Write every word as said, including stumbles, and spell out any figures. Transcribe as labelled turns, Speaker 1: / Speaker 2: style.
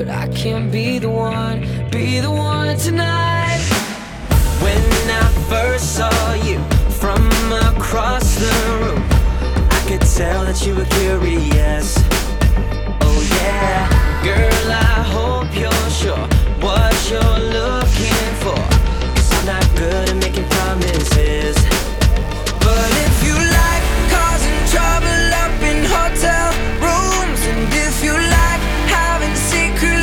Speaker 1: But I can't be the one, be the one tonight. When I first saw you from across the room, I could tell that you were curious. Oh yeah, girl,